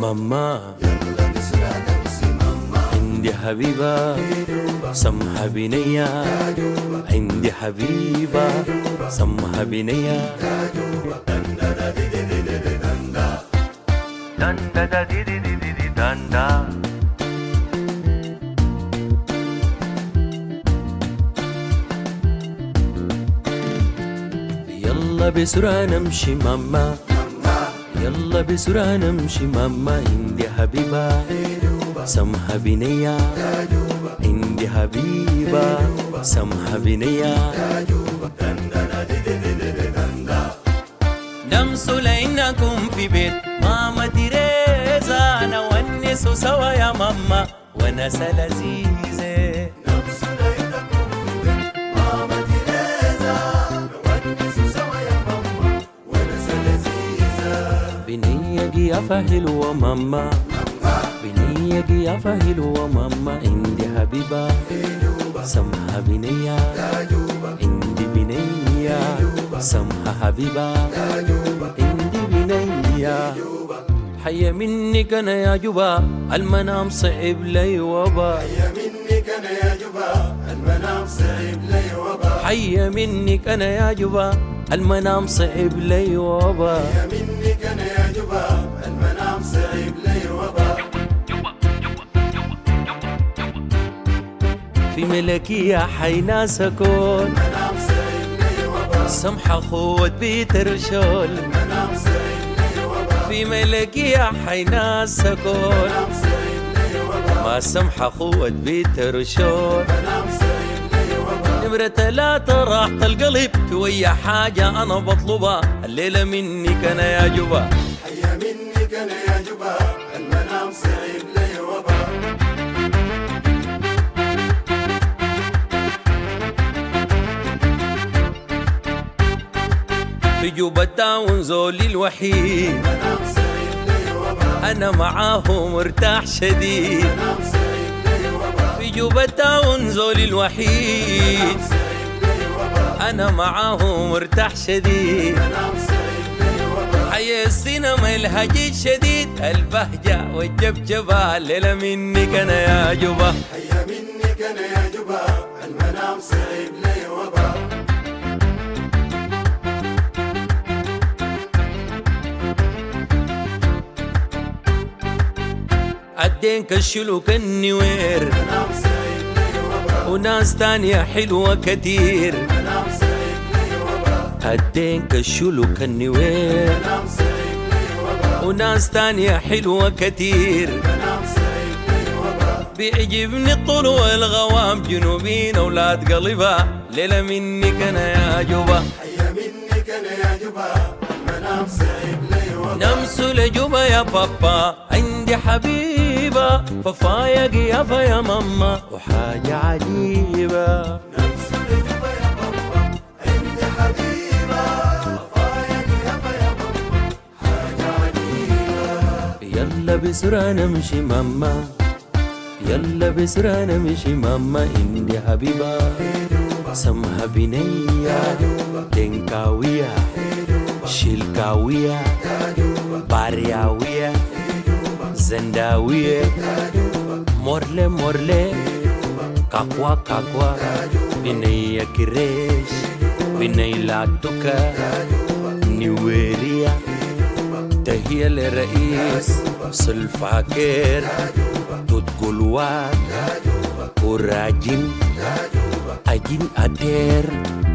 ماما عندي حبيبة سمها بنية، عندي حبيبة سمها بنية. يلا بسرعة نمشي ماما، يلا بسرعة نمشي ماما، عندي حبيبة سمها بنية، عندي حبيبة سمها بنية. نمسوا لإنكم في بيت ماما تيريزا، نونسوا سوا يا ماما ونسى لذيذة. نمسوا لإنكم في بيت ماما تيريزا، نونسوا سوا يا ماما ونسى لذيذة. بنية قيافة حلوة ماما، بنية قيافة حلوة ماما، عندي حبيبة سمها بنية، عندي بنية سمها حبيبة، عندي بنية. حيا منك أنا يا جبا، المنام صعب لي وبا، حيا منك أنا يا جبا، المنام صعب لي وبا. حيا منك أنا يا جبا، المنام صعب لي وبا. حيا منك أنا يا جبا، المنام صعب لي وبا. في ملكية حيناس أكون، المنام صعب لي وبا. سمحة خوت بيترشول، المنام صعب لي وبا. في ملكية حيناس أكون، المنام صعب لي وبا. ما سمحة خوت بيترشول. المنام صعب لي وبا. نمرة 3 راحة القلب، ويا حاجة أنا بطلبها الليلة منك أنا يا جبا. حيا منك أنا يا جبا، المنام صعب لي وبا. في جوبة تاون زولي الوحيد، المنام صعب لي وبا. أنا معاه مرتاح شديد. المنام صعب لي وبا. في جوبة تاون زولي الوحيد، المنام صعب لي وبا. أنا معاه مرتاح شديد. المنام صعب لي وبا. حي السينما الهجيج شديد، البهجة والجبجبة الليلة منك أنا يا جبا. حيا منك أنا يا جبا، المنام صعب لي وبا. عدينك الشلوك النوير، المنام صعب لي وبا. وناس تانية حلوة كتير. المنام صعب لي وبا. عدينك الشلوك النوير، المنام صعب لي وبا. وناس تانية حلوة كتير. المنام صعب لي وبا. بيعجبني الطول والغوام، جنوبين أولاد قلبها ليلة منك أنا يا جبا. حيا منك أنا يا جبا، المنام صعب لي وبا. نمسوا لجبا يا بابا، عندي حبيبة ففايا قيافة يا ماما وحاجة عجيبة. نمسوا لجبا يا بابا، عندي حبيبة وفايق يابا يا بابا، حاجة عجيبة. يلا بسرعة نمشي ماما، يلا بسرعة نمشي ماما، عندي حبيبة سمها بنية، دنكاوية شلكاوية بارياوية زنداوية مورلي مورلي كاكوا كاكوا بنية كريش بنية لاتوكا نيويريا. تهيا لرئيس سلفاكير تتقلوان كوراجين أجين أدير